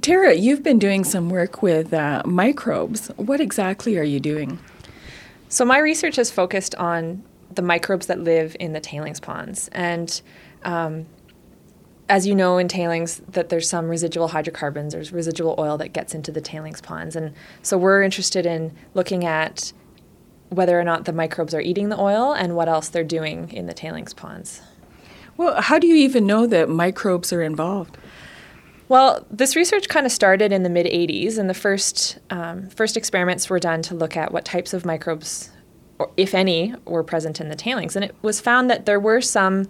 Tara, you've been doing some work with microbes. What exactly are you doing? So my research is focused on the microbes that live in the tailings ponds. And as you know, in tailings, that there's some residual hydrocarbons, there's residual oil that gets into the tailings ponds. And so we're interested in looking at whether or not the microbes are eating the oil and what else they're doing in the tailings ponds. Well, how do you even know that microbes are involved? Well, this research kind of started in the mid-'80s, and the first experiments were done to look at what types of microbes, or if any, were present in the tailings. And it was found that there were some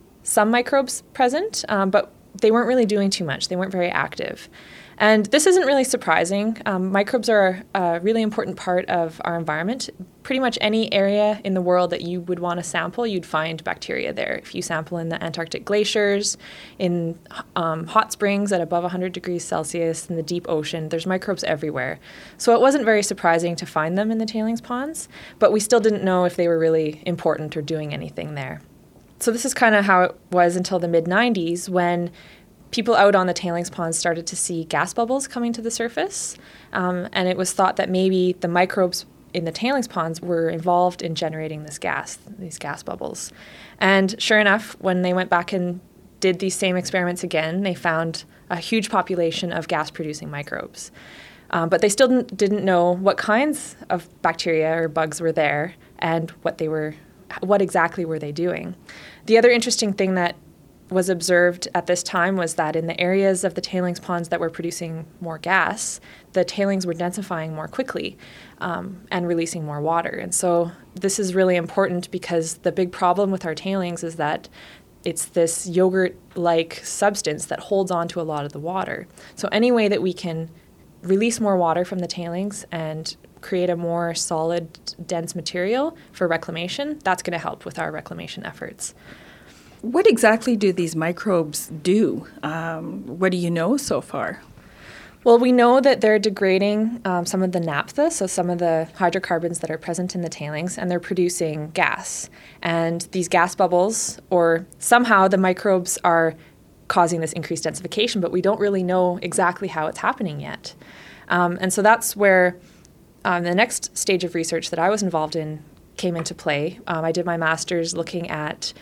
microbes present, but they weren't really doing too much. They weren't very active. And this isn't really surprising. Microbes are a really important part of our environment. Pretty much any area in the world that you would want to sample, you'd find bacteria there. If you sample in the Antarctic glaciers, in hot springs at above 100 degrees Celsius, in the deep ocean, there's microbes everywhere. So it wasn't very surprising to find them in the tailings ponds, but we still didn't know if they were really important or doing anything there. So this is kind of how it was until the mid-'90s, when people out on the tailings ponds started to see gas bubbles coming to the surface, and it was thought that maybe the microbes in the tailings ponds were involved in generating these gas bubbles. And sure enough, when they went back and did these same experiments again, they found a huge population of gas-producing microbes. But they still didn't know what kinds of bacteria or bugs were there and what exactly were they doing. The other interesting thing that was observed at this time was that in the areas of the tailings ponds that were producing more gas, the tailings were densifying more quickly and releasing more water. And so this is really important because the big problem with our tailings is that it's this yogurt-like substance that holds on to a lot of the water. So any way that we can release more water from the tailings and create a more solid, dense material for reclamation, that's going to help with our reclamation efforts. What exactly do these microbes do? What do you know so far? Well, we know that they're degrading some of the naphtha, so some of the hydrocarbons that are present in the tailings, and they're producing gas. And these gas bubbles, or somehow the microbes are causing this increased densification, but we don't really know exactly how it's happening yet. And so that's where the next stage of research that I was involved in came into play. I did my master's looking at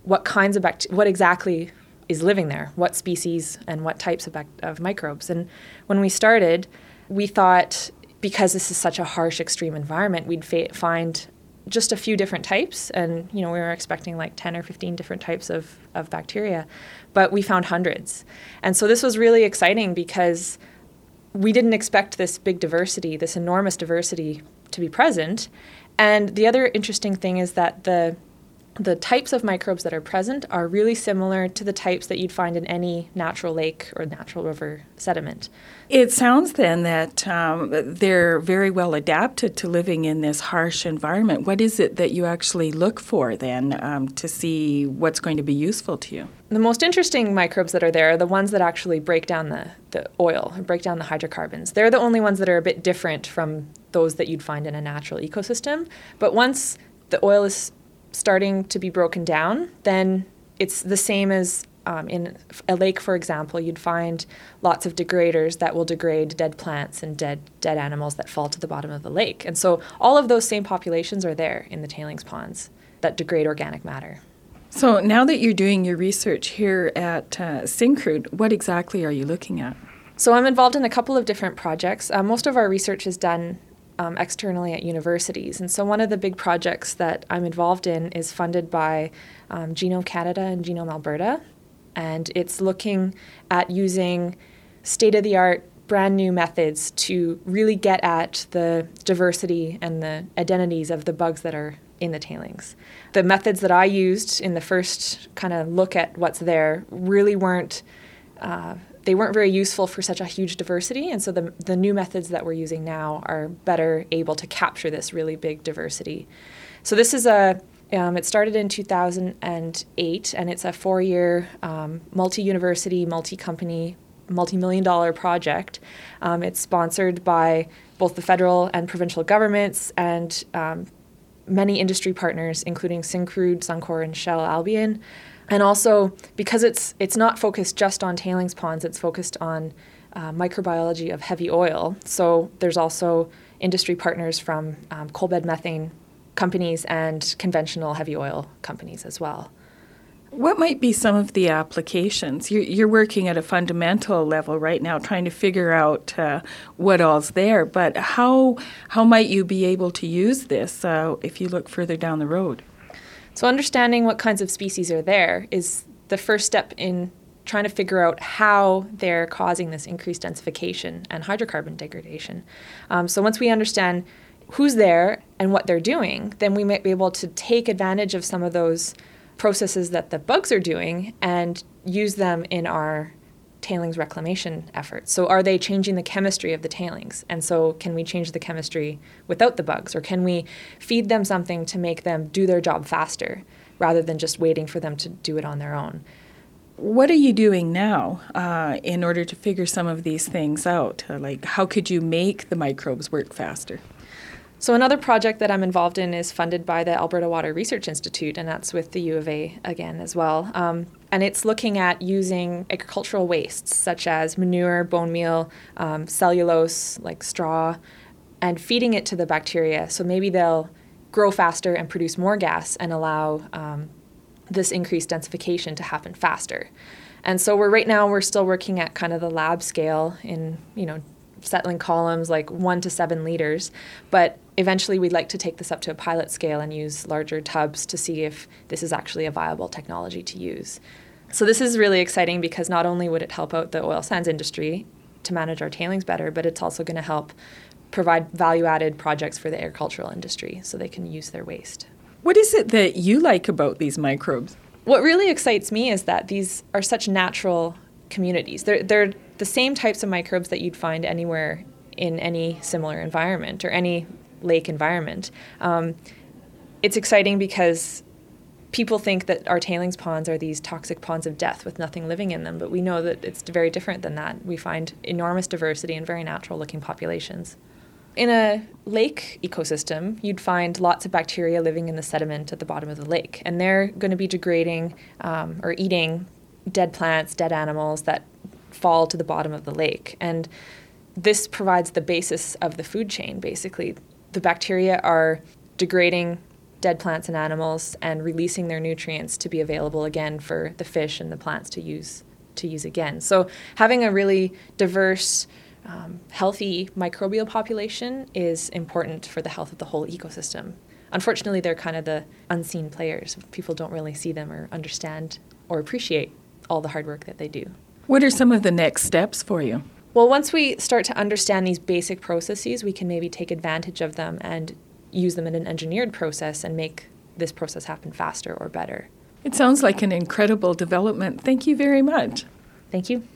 what exactly is living there, what species and what types of microbes. And when we started, we thought because this is such a harsh, extreme environment, we'd find just a few different types. And, we were expecting like 10 or 15 different types of bacteria, but we found hundreds. And so this was really exciting because we didn't expect this big diversity, this enormous diversity to be present. And the other interesting thing is that the types of microbes that are present are really similar to the types that you'd find in any natural lake or natural river sediment. It sounds then that they're very well adapted to living in this harsh environment. What is it that you actually look for then to see what's going to be useful to you? The most interesting microbes that are there are the ones that actually break down the oil, break down the hydrocarbons. They're the only ones that are a bit different from those that you'd find in a natural ecosystem. But once the oil is starting to be broken down, then it's the same as in a lake, for example. You'd find lots of degraders that will degrade dead plants and dead animals that fall to the bottom of the lake. And so all of those same populations are there in the tailings ponds that degrade organic matter. So now that you're doing your research here at Syncrude, what exactly are you looking at? So I'm involved in a couple of different projects. Most of our research is done externally at universities. And so one of the big projects that I'm involved in is funded by Genome Canada and Genome Alberta. And it's looking at using state-of-the-art, brand new methods to really get at the diversity and the identities of the bugs that are in the tailings. The methods that I used in the first kind of look at what's there really weren't very useful for such a huge diversity, and so the new methods that we're using now are better able to capture this really big diversity. So this is it started in 2008, and it's a 4-year multi-university, multi-company, multi-million-dollar project. It's sponsored by both the federal and provincial governments and many industry partners, including Syncrude, Suncor, and Shell Albion. And also, because it's not focused just on tailings ponds, it's focused on microbiology of heavy oil. So there's also industry partners from coal bed methane companies and conventional heavy oil companies as well. What might be some of the applications? You're working at a fundamental level right now, trying to figure out what all's there. But how might you be able to use this if you look further down the road? So understanding what kinds of species are there is the first step in trying to figure out how they're causing this increased densification and hydrocarbon degradation. So once we understand who's there and what they're doing, then we might be able to take advantage of some of those processes that the bugs are doing and use them in our tailings reclamation efforts. So are they changing the chemistry of the tailings? And so can we change the chemistry without the bugs? Or can we feed them something to make them do their job faster rather than just waiting for them to do it on their own? What are you doing now in order to figure some of these things out? Like, how could you make the microbes work faster? So another project that I'm involved in is funded by the Alberta Water Research Institute, and that's with the U of A again as well. And it's looking at using agricultural wastes such as manure, bone meal, cellulose like straw, and feeding it to the bacteria. So maybe they'll grow faster and produce more gas and allow this increased densification to happen faster. And so we're still working at kind of the lab scale in, settling columns like 1 to 7 liters, but eventually we'd like to take this up to a pilot scale and use larger tubs to see if this is actually a viable technology to use. So this is really exciting because not only would it help out the oil sands industry to manage our tailings better, but it's also going to help provide value-added projects for the agricultural industry so they can use their waste. What is it that you like about these microbes? What really excites me is that these are such natural communities. They're the same types of microbes that you'd find anywhere in any similar environment or any lake environment. It's exciting because people think that our tailings ponds are these toxic ponds of death with nothing living in them, but we know that it's very different than that. We find enormous diversity and very natural-looking populations. In a lake ecosystem, you'd find lots of bacteria living in the sediment at the bottom of the lake, and they're going to be degrading or eating dead plants, dead animals that fall to the bottom of the lake. And this provides the basis of the food chain, basically. The bacteria are degrading dead plants and animals and releasing their nutrients to be available again for the fish and the plants to use again. So having a really diverse, healthy microbial population is important for the health of the whole ecosystem. Unfortunately, they're kind of the unseen players. People don't really see them or understand or appreciate all the hard work that they do. What are some of the next steps for you? Well, once we start to understand these basic processes, we can maybe take advantage of them and use them in an engineered process and make this process happen faster or better. It sounds like an incredible development. Thank you very much. Thank you.